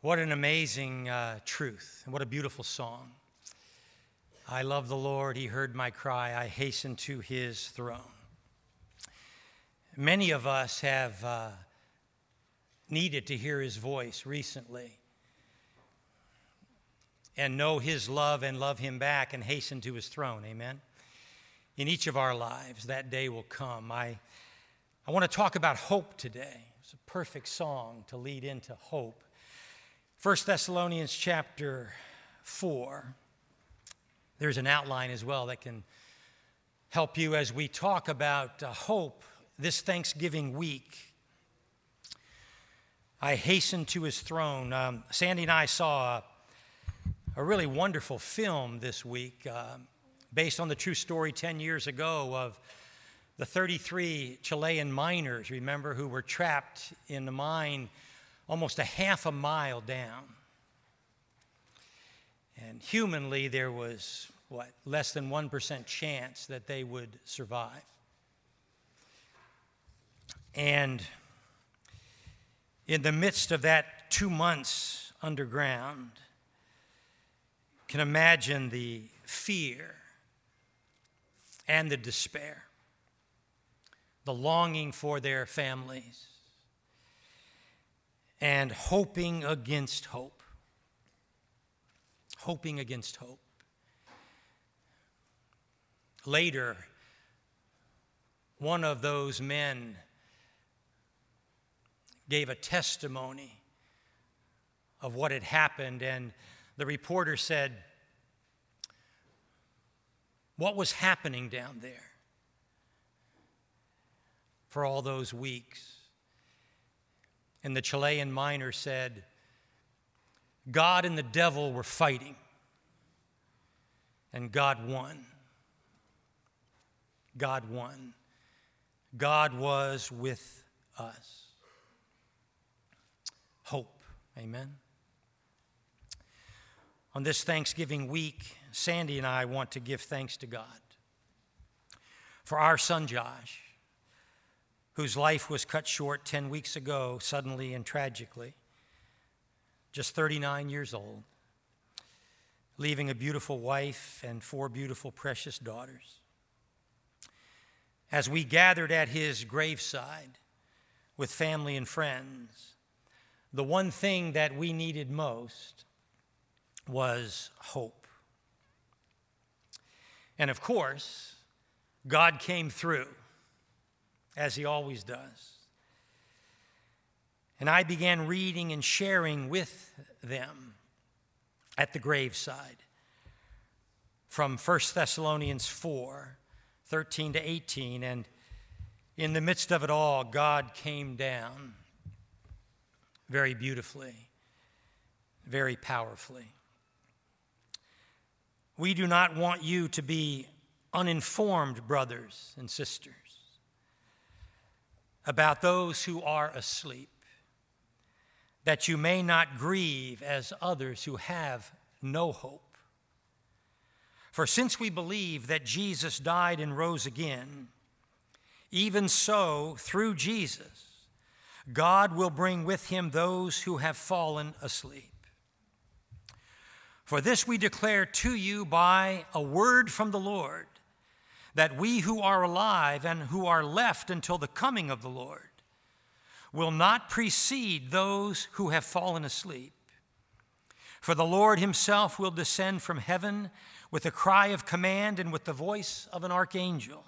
What an amazing truth, and what a beautiful song. I love the Lord, he heard my cry, I hasten to his throne. Many of us have needed to hear his voice recently and know his love and love him back and hasten to his throne, amen? In each of our lives, that day will come. I want to talk about hope today. It's a perfect song to lead into hope. 1 Thessalonians chapter 4. There's an outline as well that can help you as we talk about hope this Thanksgiving week. I hasten to his throne. Sandy and I saw a really wonderful film this week based on the true story 10 years ago of the 33 Chilean miners, remember, who were trapped in the mine almost a half a mile down. And humanly, there was, less than 1% chance that they would survive. And in the midst of that 2 months underground, can imagine the fear and the despair, the longing for their families, and hoping against hope. Hoping against hope. Later, one of those men gave a testimony of what had happened, and the reporter said, "What was happening down there for all those weeks?" And the Chilean miner said, "God and the devil were fighting, and God won. God won. God was with us." Hope, amen? On this Thanksgiving week, Sandy and I want to give thanks to God for our son Josh, whose life was cut short 10 weeks ago, suddenly and tragically, just 39 years old, leaving a beautiful wife and 4 beautiful, precious daughters. As we gathered at his graveside with family and friends, the one thing that we needed most was hope. And of course, God came through, as he always does. And I began reading and sharing with them at the graveside from 1 Thessalonians 4, 13 to 18. And in the midst of it all, God came down very beautifully, very powerfully. We do not want you to be uninformed, brothers and sisters, about those who are asleep, that you may not grieve as others who have no hope. For since we believe that Jesus died and rose again, even so, through Jesus, God will bring with him those who have fallen asleep. For this we declare to you by a word from the Lord, that we who are alive and who are left until the coming of the Lord will not precede those who have fallen asleep. For the Lord himself will descend from heaven with a cry of command and with the voice of an archangel,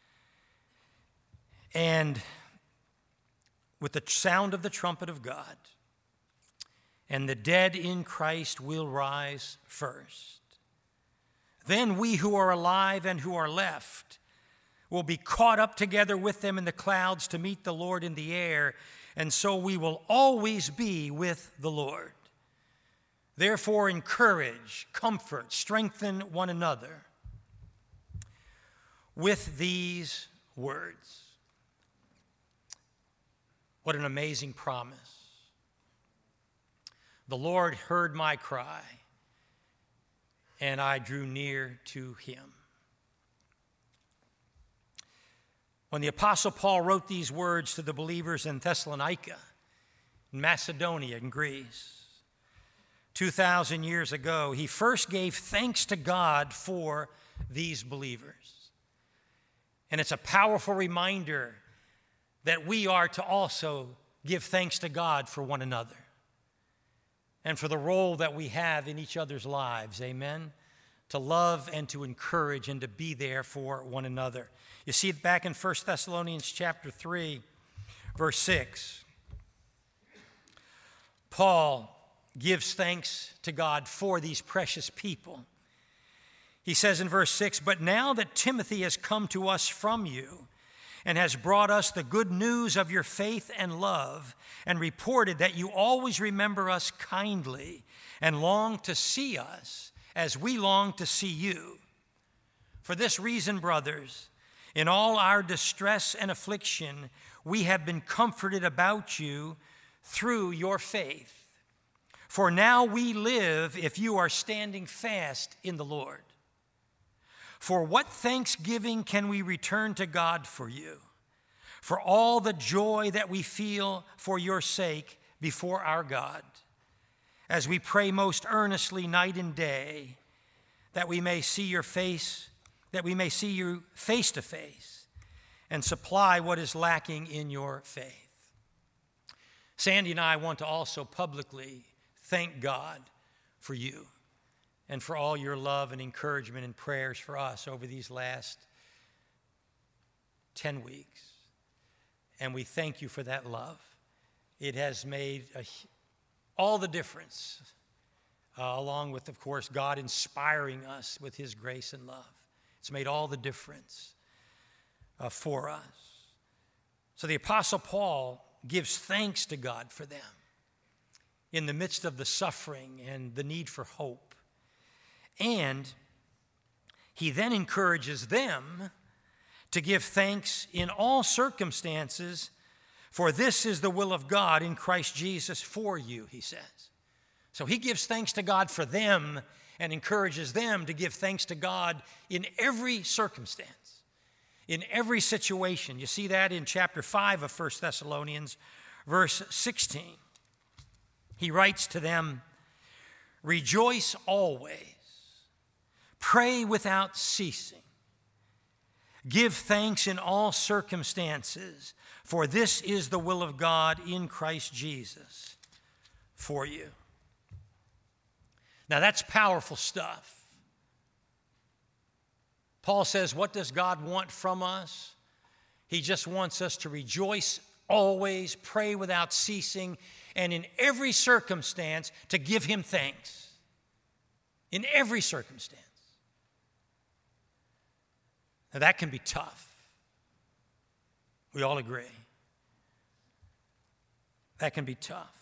and with the sound of the trumpet of God, and the dead in Christ will rise first. Then we who are alive and who are left will be caught up together with them in the clouds to meet the Lord in the air, and so we will always be with the Lord. Therefore, encourage, comfort, strengthen one another with these words. What an amazing promise. The Lord heard my cry, and I drew near to him. When the Apostle Paul wrote these words to the believers in Thessalonica, in Macedonia, in Greece, 2,000 years ago, he first gave thanks to God for these believers. And it's a powerful reminder that we are to also give thanks to God for one another and for the role that we have in each other's lives, amen? To love and to encourage and to be there for one another. You see it back in 1 Thessalonians chapter 3, verse 6. Paul gives thanks to God for these precious people. He says in verse 6, "But now that Timothy has come to us from you and has brought us the good news of your faith and love and reported that you always remember us kindly and long to see us as we long to see you. For this reason, brothers, in all our distress and affliction, we have been comforted about you through your faith. For now we live if you are standing fast in the Lord. For what thanksgiving can we return to God for you, for all the joy that we feel for your sake before our God, as we pray most earnestly night and day, that we may see your face, that we may see you face to face, and supply what is lacking in your faith." Sandy and I want to also publicly thank God for you and for all your love and encouragement and prayers for us over these last 10 weeks. And we thank you for that love. It has made all the difference, along with, of course, God inspiring us with his grace and love. It's made all the difference for us. So the Apostle Paul gives thanks to God for them in the midst of the suffering and the need for hope. And he then encourages them to give thanks in all circumstances, for this is the will of God in Christ Jesus for you, he says. So he gives thanks to God for them and encourages them to give thanks to God in every circumstance, in every situation. You see that in chapter 5 of 1 Thessalonians, verse 16. He writes to them, "Rejoice always, pray without ceasing, give thanks in all circumstances, for this is the will of God in Christ Jesus for you." Now that's powerful stuff. Paul says, what does God want from us? He just wants us to rejoice always, pray without ceasing, and in every circumstance to give him thanks. In every circumstance. Now that can be tough. We all agree. That can be tough.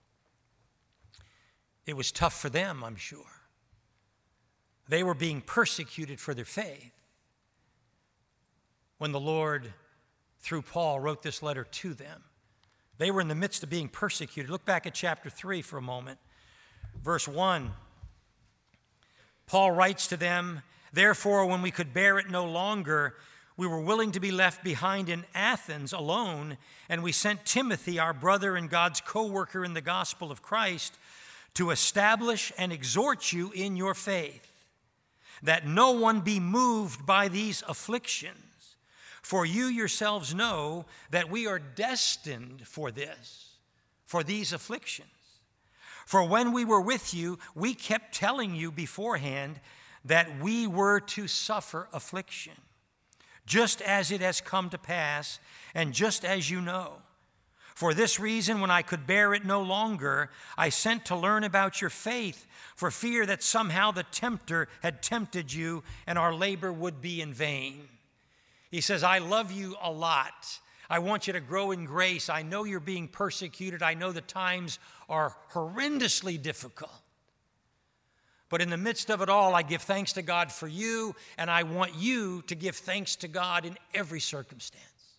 It was tough for them, I'm sure. They were being persecuted for their faith when the Lord, through Paul, wrote this letter to them. They were in the midst of being persecuted. Look back at chapter 3 for a moment. Verse 1. Paul writes to them, "Therefore, when we could bear it no longer, we were willing to be left behind in Athens alone, and we sent Timothy, our brother and God's co-worker in the gospel of Christ, to establish and exhort you in your faith, that no one be moved by these afflictions. For you yourselves know that we are destined for this, for these afflictions. For when we were with you, we kept telling you beforehand that we were to suffer affliction, just as it has come to pass, and just as you know. For this reason, when I could bear it no longer, I sent to learn about your faith, for fear that somehow the tempter had tempted you and our labor would be in vain." He says, I love you a lot. I want you to grow in grace. I know you're being persecuted. I know the times are horrendously difficult. But in the midst of it all, I give thanks to God for you, and I want you to give thanks to God in every circumstance.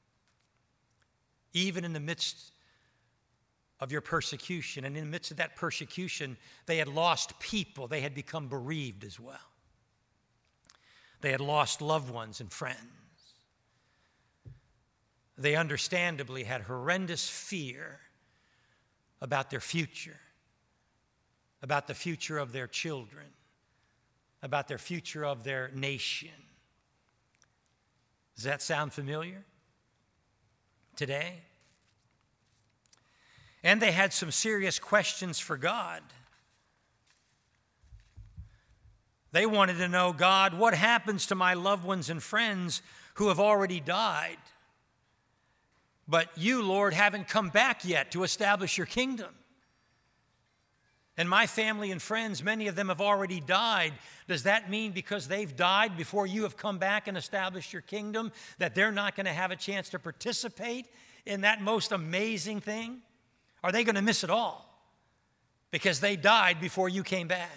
Even in the midst of your persecution. And in the midst of that persecution, they had lost people. They had become bereaved as well. They had lost loved ones and friends. They understandably had horrendous fear about their future. about the future of their children, about their future of their nation. Does that sound familiar today? And they had some serious questions for God. They wanted to know, God, what happens to my loved ones and friends who have already died? But you, Lord, haven't come back yet to establish your kingdom. And my family and friends, many of them have already died. Does that mean because they've died before you have come back and established your kingdom, that they're not going to have a chance to participate in that most amazing thing? Are they going to miss it all because they died before you came back?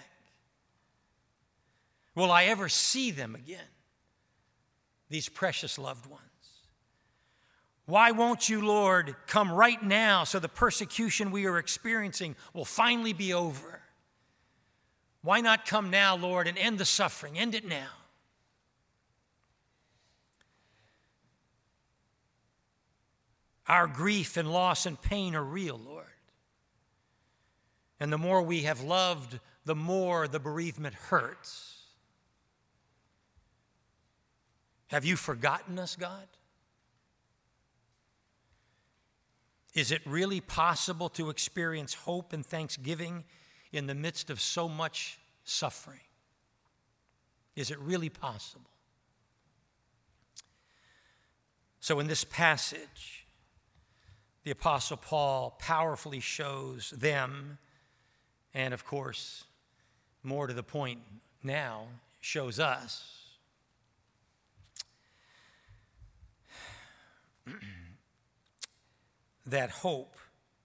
Will I ever see them again, these precious loved ones? Why won't you, Lord, come right now so the persecution we are experiencing will finally be over? Why not come now, Lord, and end the suffering? End it now. Our grief and loss and pain are real, Lord. And the more we have loved, the more the bereavement hurts. Have you forgotten us, God? Is it really possible to experience hope and thanksgiving in the midst of so much suffering? Is it really possible? So in this passage, the Apostle Paul powerfully shows them, and of course, more to the point now, shows us that hope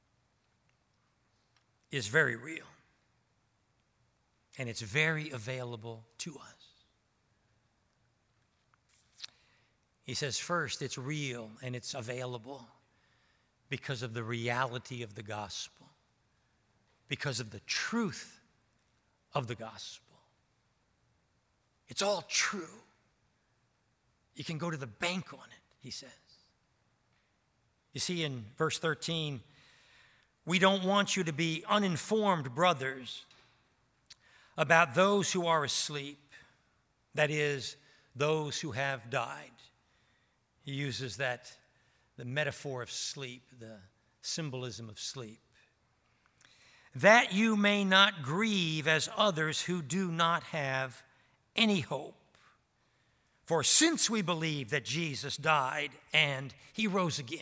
is very real, and it's very available to us. He says, first, it's real and it's available because of the reality of the gospel, because of the truth of the gospel. It's all true. You can go to the bank on it, he says. You see in verse 13, we don't want you to be uninformed, brothers, about those who are asleep, that is, those who have died. He uses the metaphor of sleep, the symbolism of sleep. That you may not grieve as others who do not have any hope. For since we believe that Jesus died and he rose again,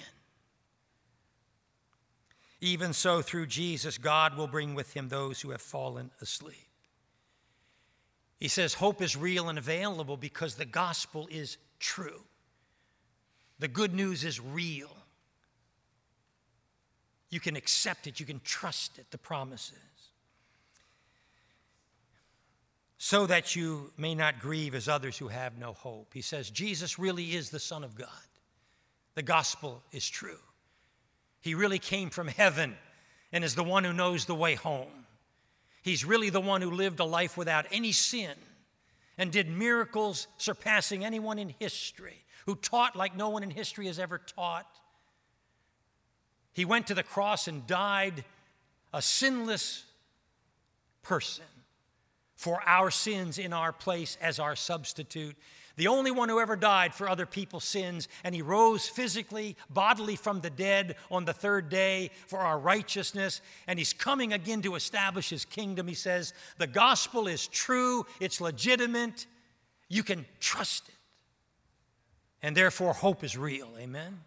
even so, through Jesus, God will bring with him those who have fallen asleep. He says hope is real and available because the gospel is true. The good news is real. You can accept it. You can trust it, the promises. So that you may not grieve as others who have no hope. He says Jesus really is the Son of God. The gospel is true. He really came from heaven and is the one who knows the way home. He's really the one who lived a life without any sin and did miracles surpassing anyone in history, who taught like no one in history has ever taught. He went to the cross and died a sinless person for our sins in our place as our substitute. The only one who ever died for other people's sins, and he rose physically, bodily from the dead on the third day for our righteousness, and he's coming again to establish his kingdom. He says, the gospel is true, it's legitimate, you can trust it, and therefore hope is real, amen?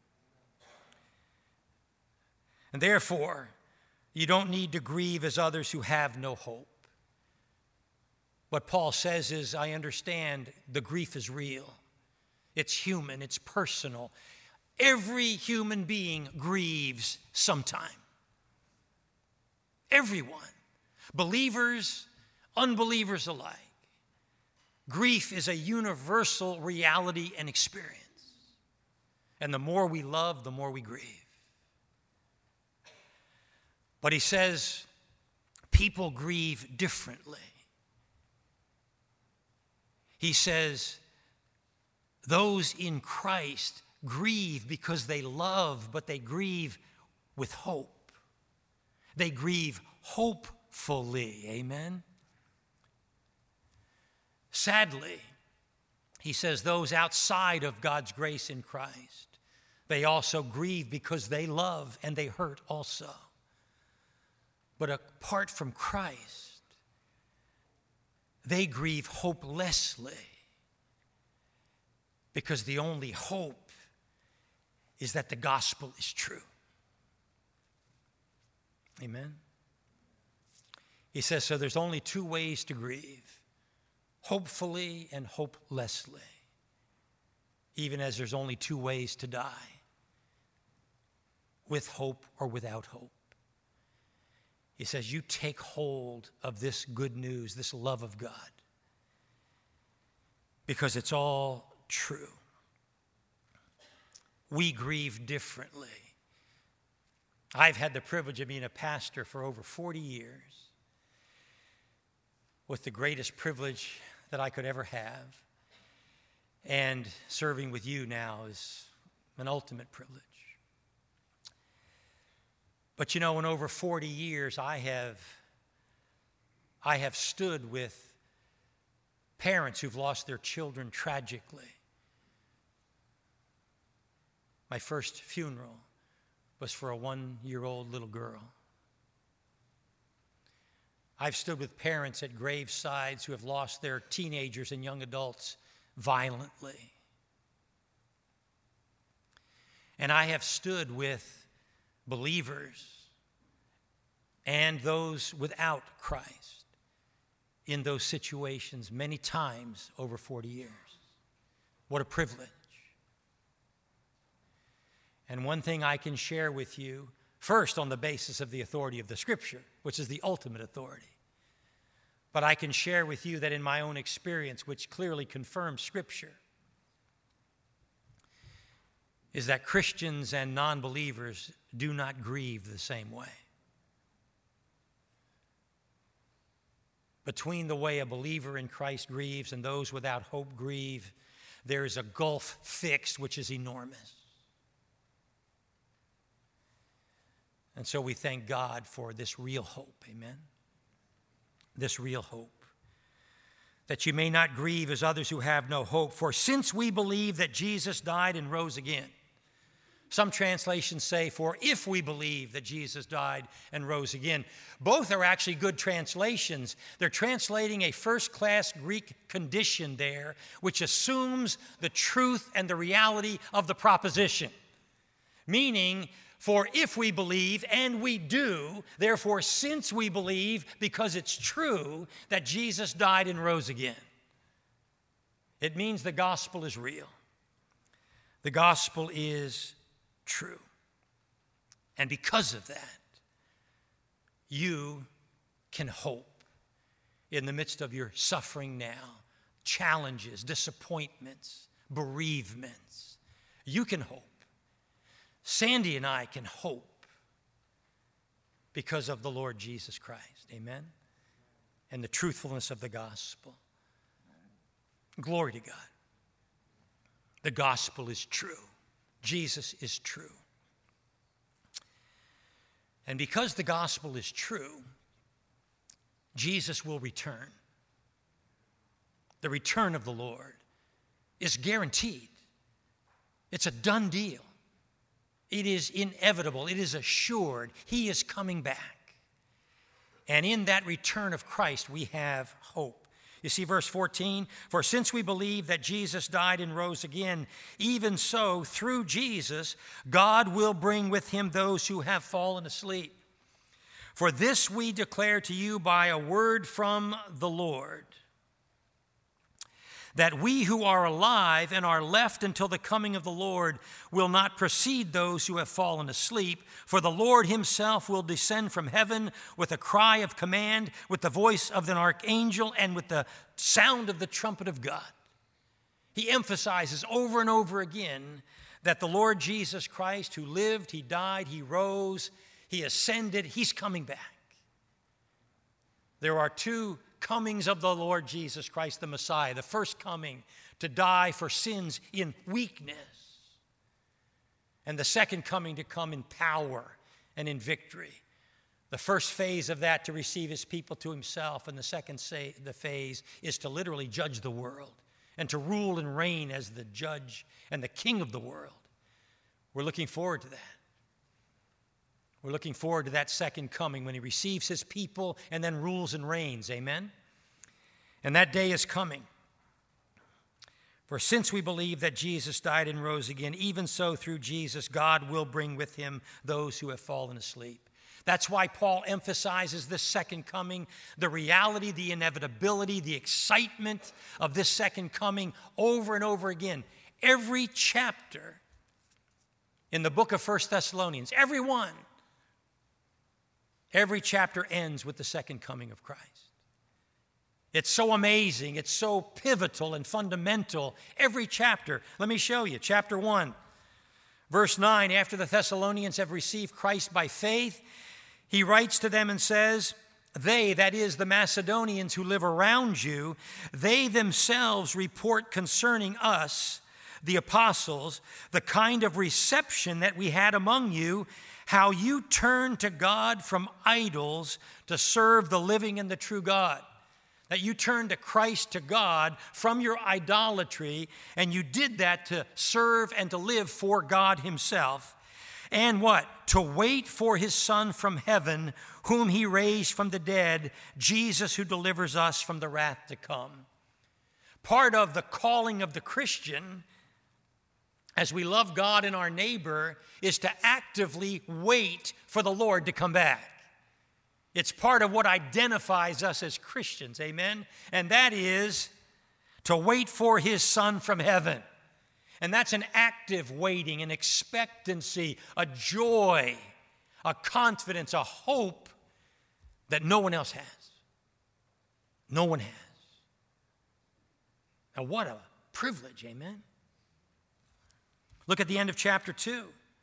And therefore, you don't need to grieve as others who have no hope. What Paul says is, I understand the grief is real. It's human, it's personal. Every human being grieves sometime. Everyone. Believers, unbelievers alike. Grief is a universal reality and experience. And the more we love, the more we grieve. But he says, people grieve differently. He says, those in Christ grieve because they love, but they grieve with hope. They grieve hope hopefully. Amen? Sadly, he says those outside of God's grace in Christ, they also grieve because they love and they hurt also. But apart from Christ, they grieve hopelessly because the only hope is that the gospel is true. Amen? He says, so there's only two ways to grieve, hopefully and hopelessly, even as there's only two ways to die, with hope or without hope. He says, you take hold of this good news, this love of God, because it's all true. We grieve differently. I've had the privilege of being a pastor for over 40 years, with the greatest privilege that I could ever have. And serving with you now is an ultimate privilege. But you know, in over 40 years, I have stood with parents who've lost their children tragically. My first funeral was for a 1-year-old little girl. I've stood with parents at gravesides who have lost their teenagers and young adults violently. And I have stood with believers and those without Christ in those situations many times over 40 years. What a privilege. And one thing I can share with you, first on the basis of the authority of the Scripture, which is the ultimate authority. But I can share with you that in my own experience, which clearly confirms Scripture, is that Christians and non-believers do not grieve the same way. Between the way a believer in Christ grieves and those without hope grieve, there is a gulf fixed which is enormous. And so we thank God for this real hope, amen? This real hope. That you may not grieve as others who have no hope. For since we believe that Jesus died and rose again. Some translations say, for if we believe that Jesus died and rose again. Both are actually good translations. They're translating a first-class Greek condition there, which assumes the truth and the reality of the proposition. Meaning, for if we believe, and we do, therefore since we believe, because it's true that Jesus died and rose again. It means the gospel is real. The gospel is true. And because of that, you can hope in the midst of your suffering now, challenges, disappointments, bereavements. You can hope. Sandy and I can hope because of the Lord Jesus Christ. Amen? And the truthfulness of the gospel. Glory to God. The gospel is true. Jesus is true. And because the gospel is true, Jesus will return. The return of the Lord is guaranteed. It's a done deal. It is inevitable. It is assured. He is coming back. And in that return of Christ, we have hope. You see verse 14, for since we believe that Jesus died and rose again, even so, through Jesus, God will bring with him those who have fallen asleep. For this we declare to you by a word from the Lord, that we who are alive and are left until the coming of the Lord will not precede those who have fallen asleep. For the Lord himself will descend from heaven with a cry of command, with the voice of an archangel, and with the sound of the trumpet of God. He emphasizes over and over again that the Lord Jesus Christ, who lived, he died, he rose, he ascended, he's coming back. There are two comings of the Lord Jesus Christ, the Messiah. The first coming to die for sins in weakness. And the second coming to come in power and in victory The first phase of that to receive his people to himself, and the second phase is to literally judge the world and to rule and reign as the judge and the king of the world. We're looking forward to that. We're looking forward to that second coming when he receives his people and then rules and reigns. Amen? And that day is coming. For since we believe that Jesus died and rose again, even so through Jesus, God will bring with him those who have fallen asleep. That's why Paul emphasizes this second coming, the reality, the inevitability, the excitement of this second coming over and over again. Every chapter in the book of 1 Thessalonians, every chapter ends with the second coming of Christ. It's so amazing. It's so pivotal and fundamental. Every chapter. Let me show you. Chapter 1, verse 9, after the Thessalonians have received Christ by faith, he writes to them and says, they, that is the Macedonians who live around you, they themselves report concerning us, the apostles, the kind of reception that we had among you, how you turned to God from idols to serve the living and the true God. That you turned to Christ, to God, from your idolatry, and you did that to serve and to live for God himself. And what? To wait for his Son from heaven, whom he raised from the dead, Jesus who delivers us from the wrath to come. Part of the calling of the Christian, as we love God and our neighbor, is to actively wait for the Lord to come back. It's part of what identifies us as Christians, amen? And that is to wait for his Son from heaven. And that's an active waiting, an expectancy, a joy, a confidence, a hope that no one else has. No one has. Now, what a privilege, amen? Look at the end of chapter 2.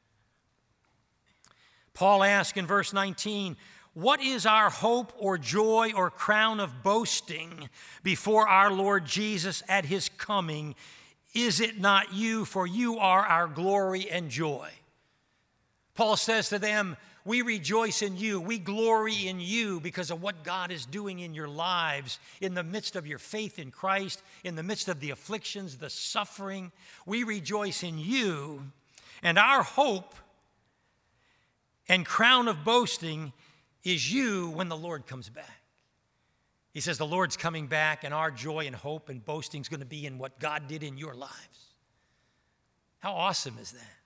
Paul asks in verse 19, what is our hope or joy or crown of boasting before our Lord Jesus at his coming? Is it not you? For you are our glory and joy. Paul says to them, we rejoice in you. We glory in you because of what God is doing in your lives, in the midst of your faith in Christ, in the midst of the afflictions, the suffering. We rejoice in you, and our hope and crown of boasting is you when the Lord comes back. He says the Lord's coming back, and our joy and hope and boasting is going to be in what God did in your lives. How awesome is that?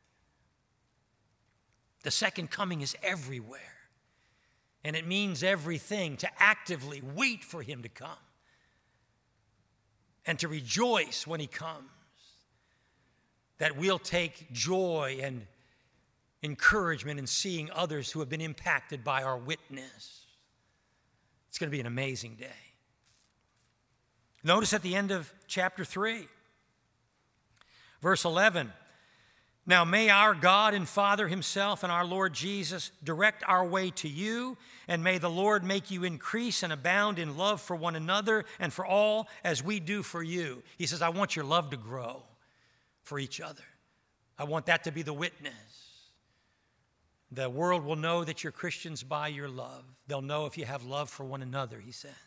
The second coming is everywhere, and it means everything to actively wait for him to come and to rejoice when he comes, that we'll take joy and encouragement in seeing others who have been impacted by our witness. It's going to be an amazing day. Notice at the end of chapter 3, verse 11, now may our God and Father himself and our Lord Jesus direct our way to you, and may the Lord make you increase and abound in love for one another and for all as we do for you. He says, I want your love to grow for each other. I want that to be the witness. The world will know that you're Christians by your love. They'll know if you have love for one another, he says.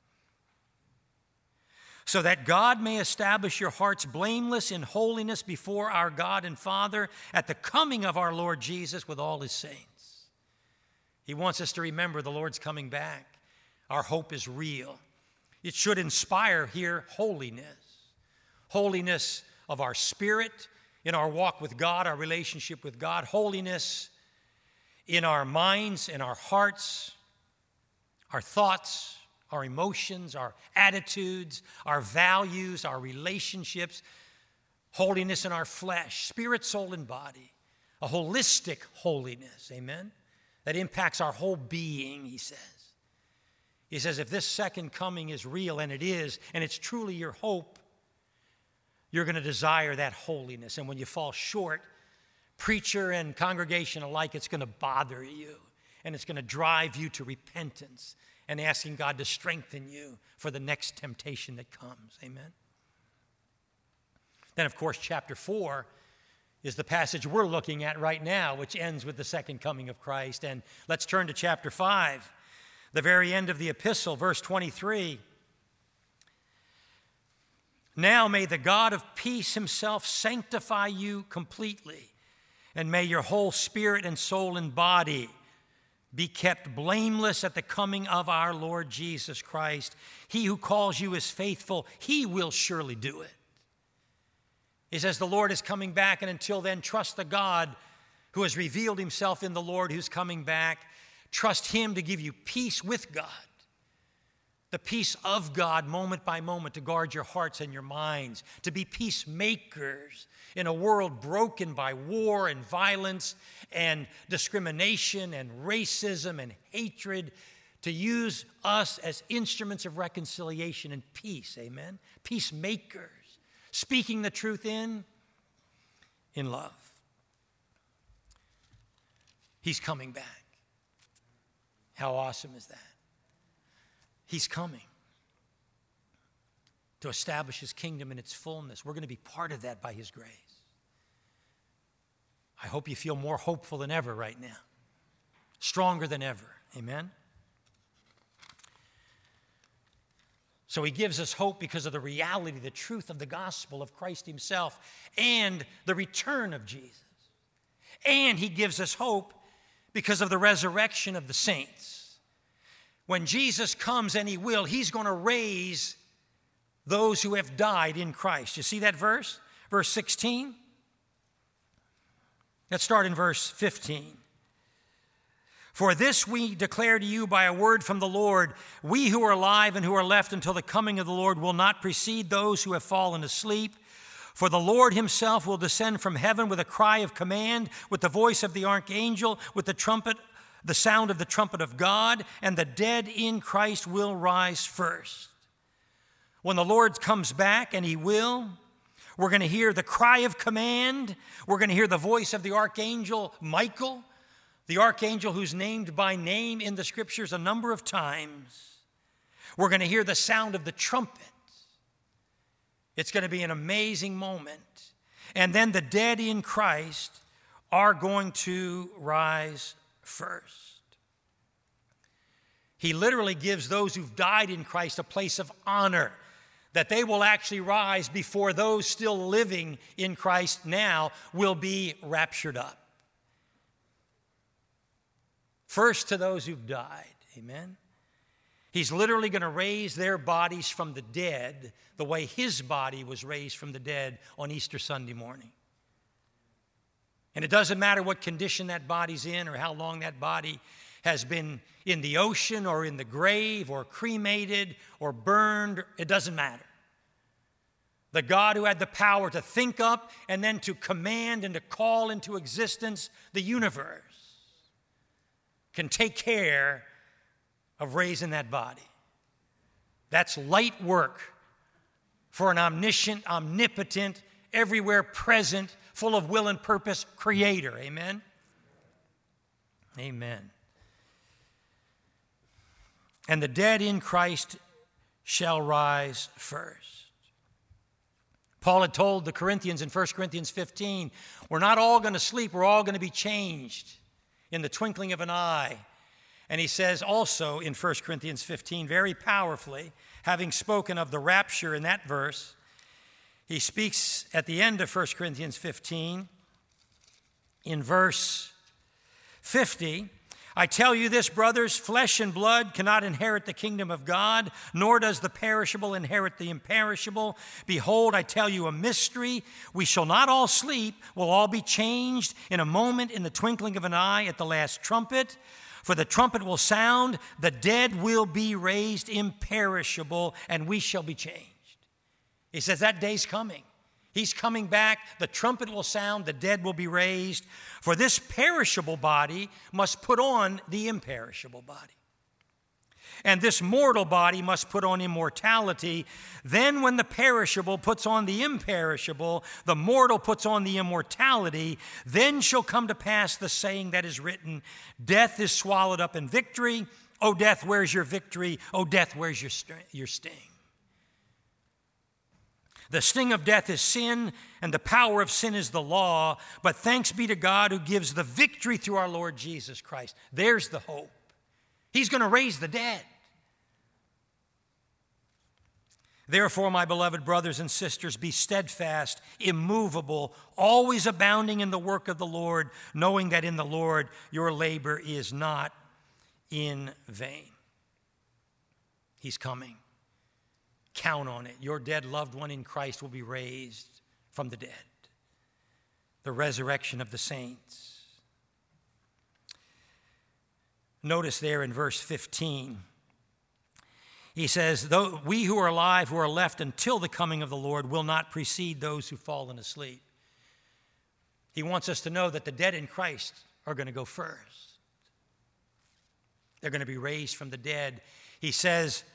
So that God may establish your hearts blameless in holiness before our God and Father at the coming of our Lord Jesus with all his saints. He wants us to remember the Lord's coming back. Our hope is real. It should inspire here holiness. Holiness of our spirit, in our walk with God, our relationship with God. Holiness in our minds, in our hearts, our thoughts, our emotions, our attitudes, our values, our relationships. Holiness in our flesh, spirit, soul, and body. A holistic holiness, amen? That impacts our whole being, he says. He says if this second coming is real, and it is, and it's truly your hope, you're going to desire that holiness. And when you fall short, preacher and congregation alike, it's going to bother you, and it's going to drive you to repentance and asking God to strengthen you for the next temptation that comes. Amen? Then, of course, chapter 4 is the passage we're looking at right now, which ends with the second coming of Christ. And let's turn to chapter 5, the very end of the epistle, verse 23. Now may the God of peace himself sanctify you completely, and may your whole spirit and soul and body be kept blameless at the coming of our Lord Jesus Christ. He who calls you is faithful. He will surely do it. He says the Lord is coming back, and until then, trust the God who has revealed himself in the Lord who's coming back. Trust him to give you peace with God, the peace of God moment by moment, to guard your hearts and your minds, to be peacemakers in a world broken by war and violence and discrimination and racism and hatred, to use us as instruments of reconciliation and peace, amen? Peacemakers, speaking the truth in love. He's coming back. How awesome is that? He's coming to establish his kingdom in its fullness. We're going to be part of that by his grace. I hope you feel more hopeful than ever right now, stronger than ever. Amen? So he gives us hope because of the reality, the truth of the gospel of Christ himself and the return of Jesus. And he gives us hope because of the resurrection of the saints. When Jesus comes, and he will, he's going to raise those who have died in Christ. You see that verse? Verse 16? Let's start in verse 15. For this we declare to you by a word from the Lord, we who are alive and who are left until the coming of the Lord will not precede those who have fallen asleep. For the Lord himself will descend from heaven with a cry of command, with the voice of the archangel, with the sound of the trumpet of God, and the dead in Christ will rise first. When the Lord comes back, and he will, we're going to hear the cry of command. We're going to hear the voice of the archangel Michael, the archangel who's named by name in the scriptures a number of times. We're going to hear the sound of the trumpet. It's going to be an amazing moment. And then the dead in Christ are going to rise first. He literally gives those who've died in Christ a place of honor, that they will actually rise before those still living in Christ now will be raptured up. First to those who've died, amen? He's literally going to raise their bodies from the dead the way his body was raised from the dead on Easter Sunday morning. And it doesn't matter what condition that body's in or how long that body has been in the ocean or in the grave or cremated or burned. It doesn't matter. The God who had the power to think up and then to command and to call into existence the universe can take care of raising that body. That's light work for an omniscient, omnipotent, everywhere present, full of will and purpose creator. Amen? Amen. And the dead in Christ shall rise first. Paul had told the Corinthians in 1 Corinthians 15, we're not all going to sleep, we're all going to be changed in the twinkling of an eye. And he says also in 1 Corinthians 15, very powerfully, having spoken of the rapture in that verse, he speaks at the end of 1 Corinthians 15, in verse 50, I tell you this, brothers, flesh and blood cannot inherit the kingdom of God, nor does the perishable inherit the imperishable. Behold, I tell you a mystery. We shall not all sleep, we'll all be changed in a moment, in the twinkling of an eye, at the last trumpet. For the trumpet will sound, the dead will be raised imperishable, and we shall be changed. He says that day's coming. He's coming back, the trumpet will sound, the dead will be raised. For this perishable body must put on the imperishable body. And this mortal body must put on immortality. Then when the perishable puts on the imperishable, the mortal puts on the immortality, then shall come to pass the saying that is written, death is swallowed up in victory. O death, where's your victory? O death, where's your sting? The sting of death is sin, and the power of sin is the law. But thanks be to God who gives the victory through our Lord Jesus Christ. There's the hope. He's going to raise the dead. Therefore, my beloved brothers and sisters, be steadfast, immovable, always abounding in the work of the Lord, knowing that in the Lord your labor is not in vain. He's coming. Count on it. Your dead loved one in Christ will be raised from the dead. The resurrection of the saints. Notice there in verse 15, he says, though we who are alive, who are left until the coming of the Lord, will not precede those who've fallen asleep. He wants us to know that the dead in Christ are going to go first. They're going to be raised from the dead. He says,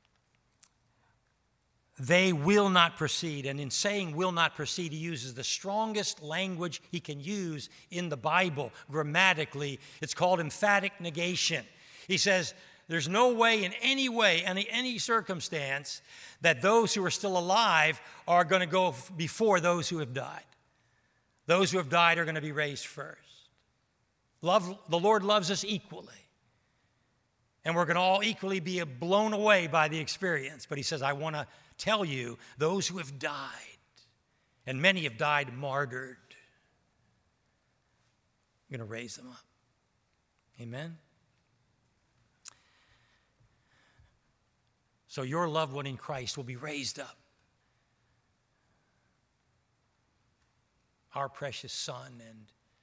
they will not proceed. And in saying will not proceed, he uses the strongest language he can use in the Bible grammatically. It's called emphatic negation. He says, there's no way, in any circumstance, that those who are still alive are going to go before those who have died. Those who have died are going to be raised first. The Lord loves us equally. And we're going to all equally be blown away by the experience. But he says, I want to tell you, those who have died, and many have died martyred, I'm going to raise them up. Amen? So your loved one in Christ will be raised up. Our precious son and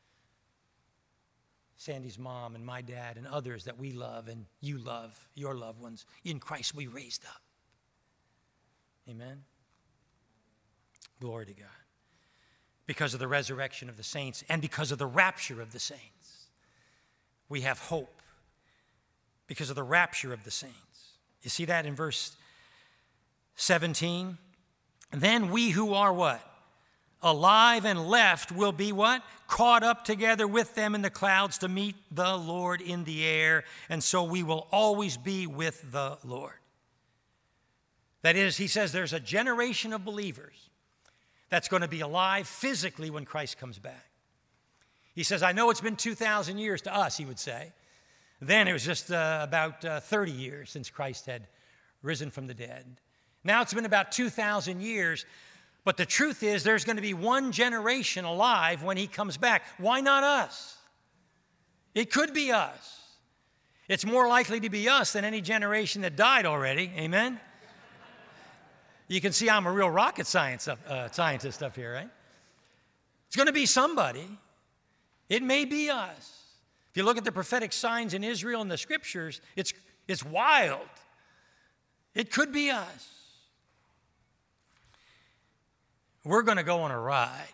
Sandy's mom and my dad and others that we love and you love, your loved ones in Christ will be raised up. Amen? Glory to God. Because of the resurrection of the saints and because of the rapture of the saints, we have hope. Because of the rapture of the saints. You see that in verse 17? Then we who are what? Alive and left will be what? Caught up together with them in the clouds to meet the Lord in the air, and so we will always be with the Lord. That is, he says there's a generation of believers that's going to be alive physically when Christ comes back. He says, I know it's been 2,000 years to us, he would say. Then it was just about 30 years since Christ had risen from the dead. Now it's been about 2,000 years, but the truth is there's going to be one generation alive when he comes back. Why not us? It could be us. It's more likely to be us than any generation that died already. Amen? You can see I'm a real rocket scientist up here, right? It's going to be somebody. It may be us. If you look at the prophetic signs in Israel and the scriptures, it's wild. It could be us. We're going to go on a ride.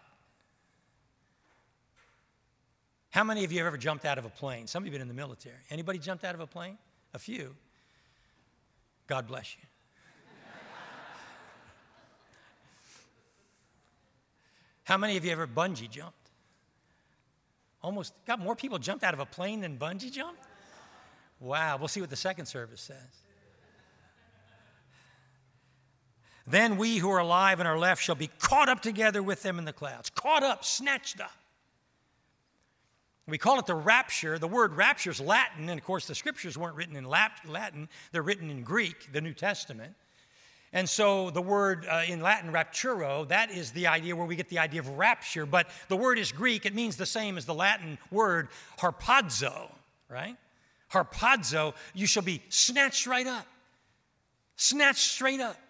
How many of you have ever jumped out of a plane? Some of you have been in the military. Anybody jumped out of a plane? A few. God bless you. How many of you ever bungee jumped? Almost got more people jumped out of a plane than bungee jumped? Wow, we'll see what the second service says. Then we who are alive and are left shall be caught up together with them in the clouds. Caught up, snatched up. We call it the rapture. The word rapture is Latin, and of course the scriptures weren't written in Latin. They're written in Greek, the New Testament. And so the word in Latin, rapturo, that is the idea where we get the idea of rapture. But the word is Greek. It means the same as the Latin word harpazo, right? Harpazo, you shall be snatched right up. Snatched straight up.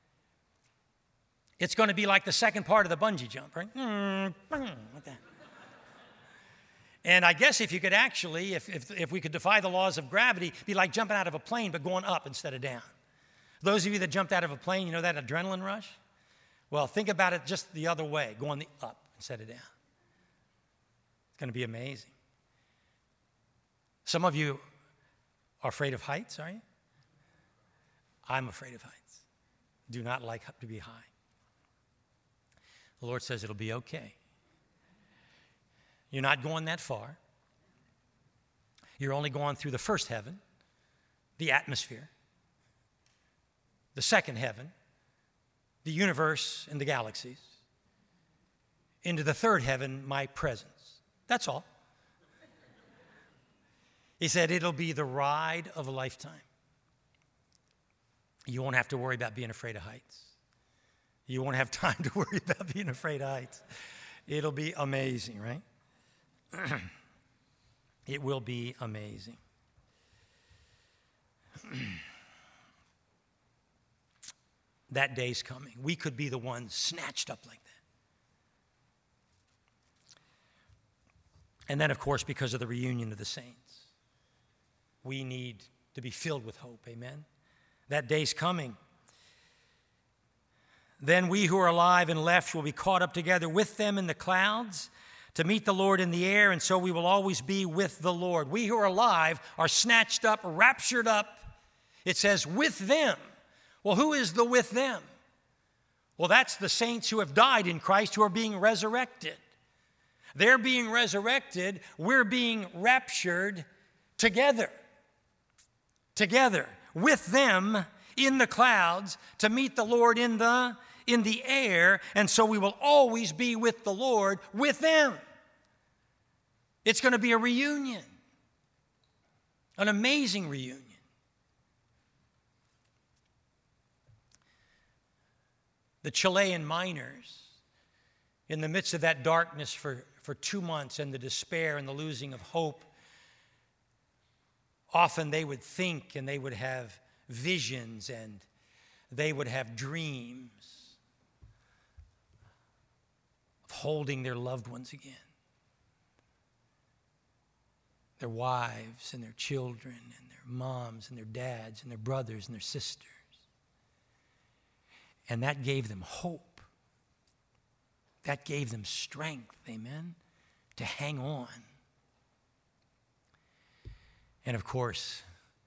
It's going to be like the second part of the bungee jump, right? Like that. And I guess if you could actually, if we could defy the laws of gravity, it'd be like jumping out of a plane but going up instead of down. Those of you that jumped out of a plane, you know that adrenaline rush? Well, think about it just the other way, going up instead of down. It's going to be amazing. Some of you are afraid of heights, are you? I'm afraid of heights. Do not like to be high. The Lord says it'll be okay. You're not going that far. You're only going through the first heaven, the atmosphere. The second heaven, the universe and the galaxies. Into the third heaven, my presence. That's all. He said, it'll be the ride of a lifetime. You won't have to worry about being afraid of heights. You won't have time to worry about being afraid of heights. It'll be amazing, right? It will be amazing. That day's coming. We could be the ones snatched up like that. And then, of course, because of the reunion of the saints, we need to be filled with hope. Amen? That day's coming. Then we who are alive and left will be caught up together with them in the clouds to meet the Lord in the air, and so we will always be with the Lord. We who are alive are snatched up, raptured up. It says, with them. Well, who is the with them? Well, that's the saints who have died in Christ who are being resurrected. They're being resurrected. We're being raptured together. Together. With them in the clouds to meet the Lord in the air, and so we will always be with the Lord with them. It's going to be a reunion, an amazing reunion. The Chilean miners, in the midst of that darkness for 2 months and the despair and the losing of hope, often they would think and they would have visions and they would have dreams of holding their loved ones again. Their wives and their children and their moms and their dads and their brothers and their sisters. And that gave them hope. That gave them strength, amen, to hang on. And of course,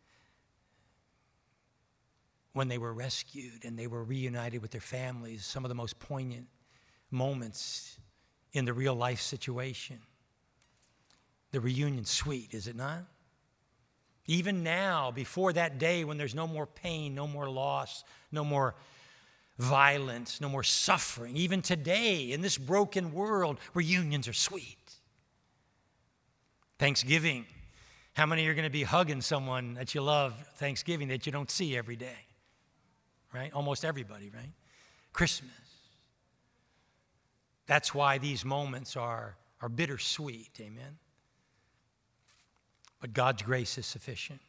when they were rescued and they were reunited with their families, some of the most poignant moments in the real life situation. The reunion's sweet, is it not? Even now, before that day when there's no more pain, no more loss, no more violence, no more suffering, even today in this broken world, reunions are sweet. Thanksgiving. How many are going to be hugging someone that you love Thanksgiving that you don't see every day? Right? Almost everybody, right? Christmas. That's why these moments are bittersweet, amen? But God's grace is sufficient.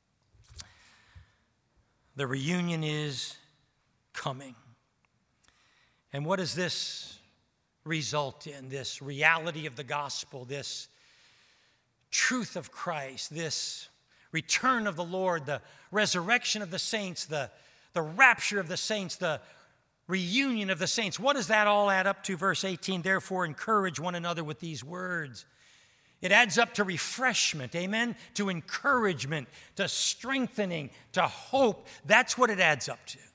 The reunion is coming. And what does this result in? This reality of the gospel, this truth of Christ, this return of the Lord, the resurrection of the saints, the rapture of the saints, the reunion of the saints. What does that all add up to? Verse 18, therefore encourage one another with these words. It adds up to refreshment, amen? To encouragement, to strengthening, to hope. That's what it adds up to.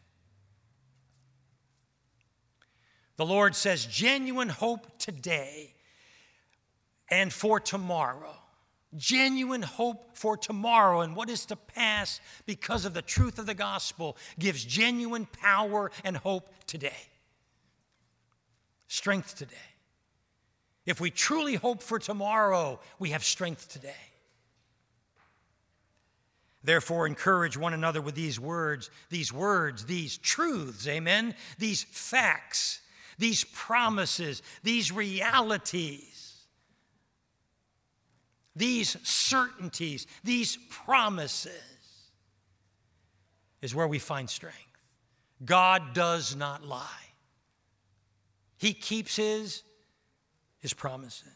The Lord says genuine hope today and for tomorrow. Genuine hope for tomorrow and what is to pass because of the truth of the gospel gives genuine power and hope today. Strength today. If we truly hope for tomorrow, we have strength today. Therefore, encourage one another with these words, these truths, amen? These facts, these promises, these realities, these certainties, these promises is where we find strength. God does not lie. He keeps his promises.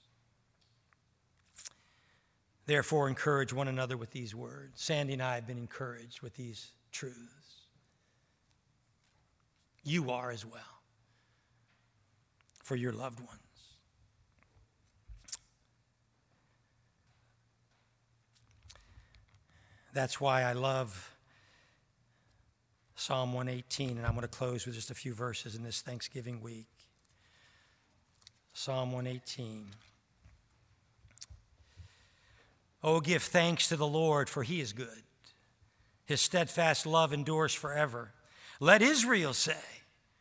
Therefore, encourage one another with these words. Sandy and I have been encouraged with these truths. You are as well for your loved ones. That's why I love Psalm 118, and I'm going to close with just a few verses in this Thanksgiving week. Psalm 118. Oh, give thanks to the Lord, for he is good. His steadfast love endures forever. Let Israel say,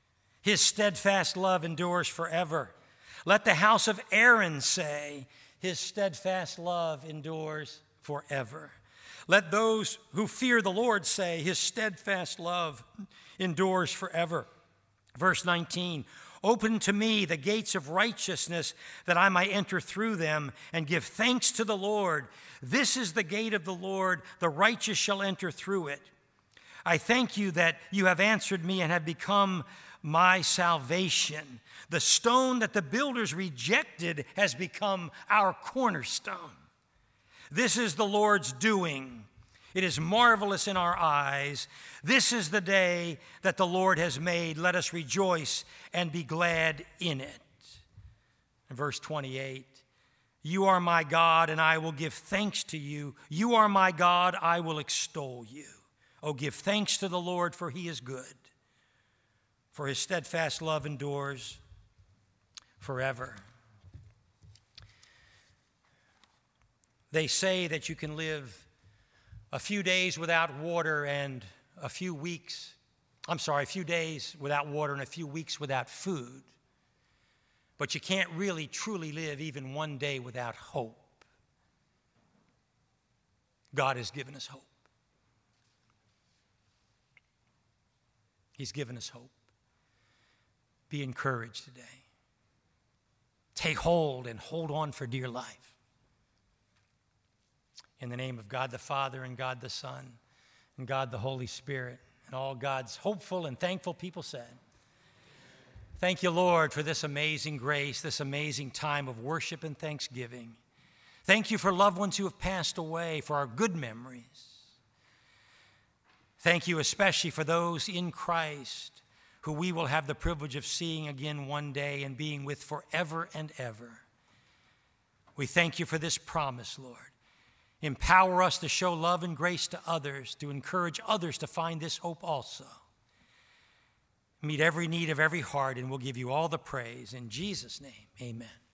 His steadfast love endures forever. Let the house of Aaron say, His steadfast love endures forever. Let those who fear the Lord say, His steadfast love endures forever. Verse 19, open to me the gates of righteousness, that I might enter through them and give thanks to the Lord. This is the gate of the Lord, the righteous shall enter through it. I thank you that you have answered me and have become my salvation. The stone that the builders rejected has become our cornerstone. This is the Lord's doing. It is marvelous in our eyes. This is the day that the Lord has made. Let us rejoice and be glad in it. And verse 28, you are my God, and I will give thanks to you. You are my God, I will extol you. Oh, give thanks to the Lord, for He is good, for His steadfast love endures forever. They say that you can live a few days without water and a few days without water and a few weeks without food. But you can't really truly live even one day without hope. God has given us hope. He's given us hope. Be encouraged today. Take hold and hold on for dear life. In the name of God the Father, and God the Son, and God the Holy Spirit, and all God's hopeful and thankful people said, thank you, Lord, for this amazing grace, this amazing time of worship and thanksgiving. Thank you for loved ones who have passed away, for our good memories. Thank you especially for those in Christ who we will have the privilege of seeing again one day and being with forever and ever. We thank you for this promise, Lord. Empower us to show love and grace to others, to encourage others to find this hope also. Meet every need of every heart, and we'll give you all the praise. In Jesus' name, amen.